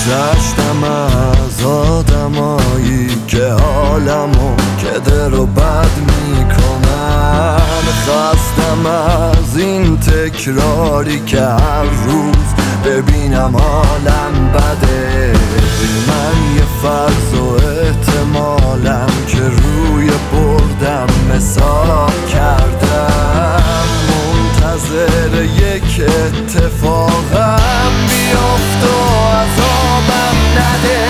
گذشتم از آدمایی که حالمو کدر و بد میکنن. خستم از این تکراری که هر روز ببینم حالم بده. من یه فرض و احتمالم که روی بردم مثال کردم، منتظر یک اتفاقم بیافت و عذابم نده.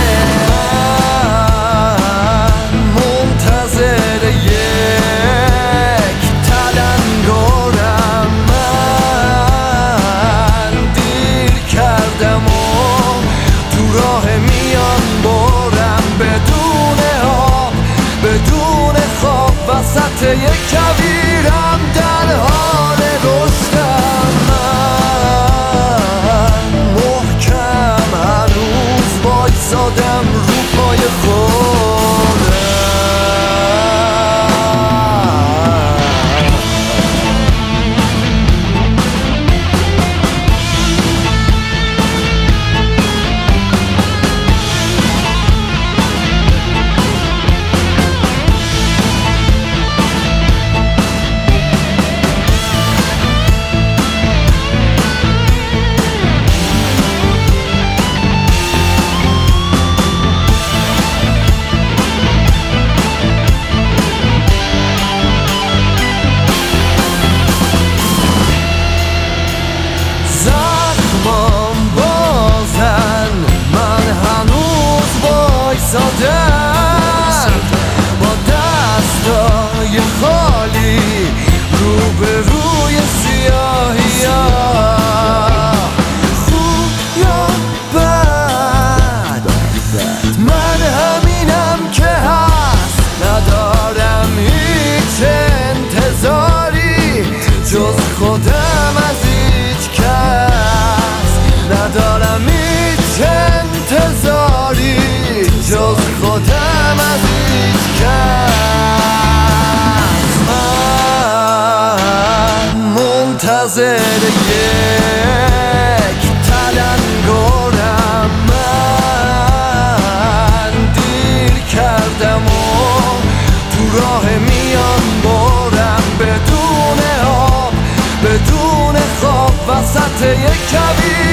منتظر یک تلنگرم، من دیر کردم و تو راه میان برم بدون آب بدون خواب وسط یک کویرم در حال رشدم. من محکم هنوز وایسادم رو پای خودم. با دستای خالی روبروی سیاهی‌ها، خوب یا بد من همینم که هست. ندارم هیچ انتظاری جز خودم از هیچ کس. ندارم هیچ انتظاری جز خودم از هیچ کس. من منتظر یک تلنگرم، من دیر کردم و تو راه میان برم بدون آب بدون خواب وسط یک کویر.